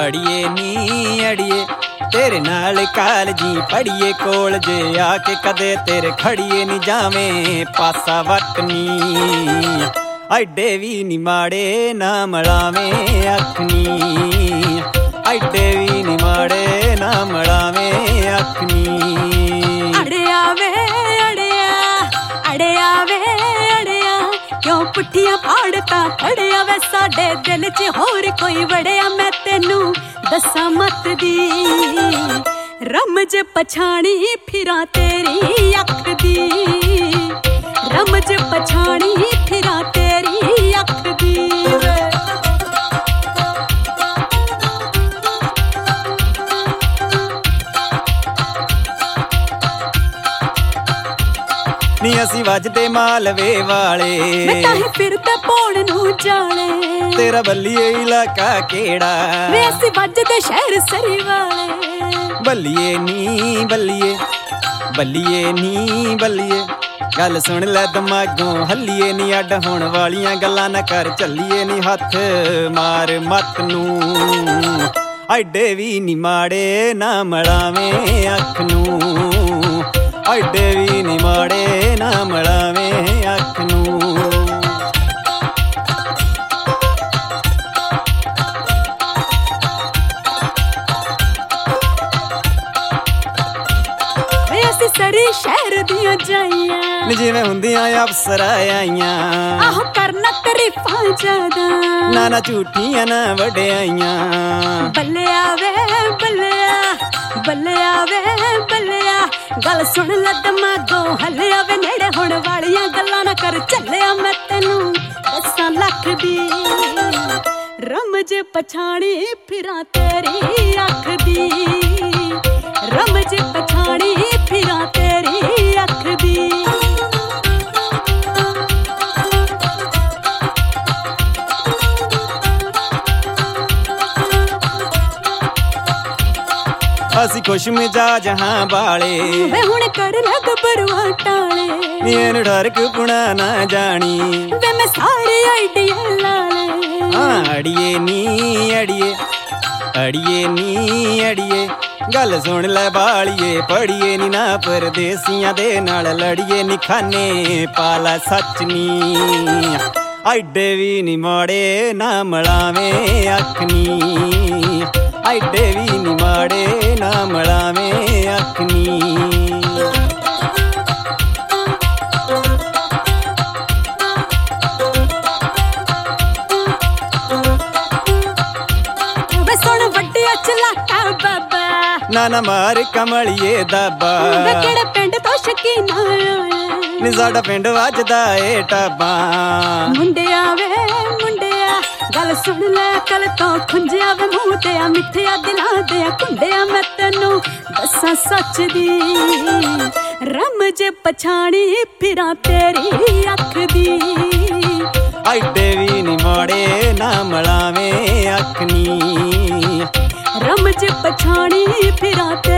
अड़िए नी अड़िए तेरे नाल कालजी पढ़िए कोल जे आके कदे तेरे खड़िए नी जावें पासा वटनी ऐडे भी नी माड़े ना मड़ावें अखनी ऐडे भी नी माड़े ना मड़ावें अखनी अड़िया वे अड़िया अड़िया वे अड़िया क्यों पुट्ठियां पाड़ता खड़िया वे साडे दिल च होर कोई वड़िया मैं तेनू दसा मत दी रमज पछाणी फिरा तेरी अख दी रमज पछाणी फिरा तेरी अख दी नी असी वजदे मालवे वाले मैं ताही फिरदा पौण नू जाले तेरा बल्लिए इलाका केड़ा वे असी वजदे शहर सरी वाले बल्लिए नी बल्लिए बल्लिए नी बल्लिए गल सुन ले दिमागों हल्लिए नी अड होण वालियां गल्लां ना कर चलिए नी हथ मार मत नू ऐडे भी नी माड़े ना मड़ावें अख नू ऐडे भी नी माड़े ना मड़ावें अख नू सरी शहर दियां जाइयां जिवें हुंदियां अफसर आइयां आहो करना तरीफां ज्यादा ना ना झूठियां ना वड्याइयां बल्लिया वे बल्लिया बल्लिया वे बल्लिया गल सुन ले दिमागों हल्लिया वे नेड़े होण वालियां गल्लां ना कर चलिया मैं तेनू दसां लख दी रमज पछाणी फिरा तेरी अख दी रमज पछाणी फिरा तेरी अख दी असी खुश मिजाज हाँ बाले वे हुण कर लग बरुआ टाले इन डरक पुणा ना जानी वे मैं सारी आइडिया लाले अड़िए नी अड़िए अड़िए नी अड़िए गल सुन ले बालिए पढ़िए नी ना परदेसियां दे नाल लड़िए नी खाने पाला सच नी ऐडे भी नी माड़े ना मड़ावें अख नी ऐडे भी नी माड़े ना मड़ावें अख नी ना ना मार कमलिए दाबा केड़ा पिंड तो शकीना नी साडा पिंड वजदा ए टाबा मुंडिया वे मुंडिया गल सुन ले कल तो खुंजिया वे मूंह ते मिठिया दिलां दे कुंडिया मैं तेनू दसां सच दी रमज पछाणी फिरा तेरी अख दी ऐडे भी नी माड़े ना मड़ावें अख नी रमज पछाणी फिरा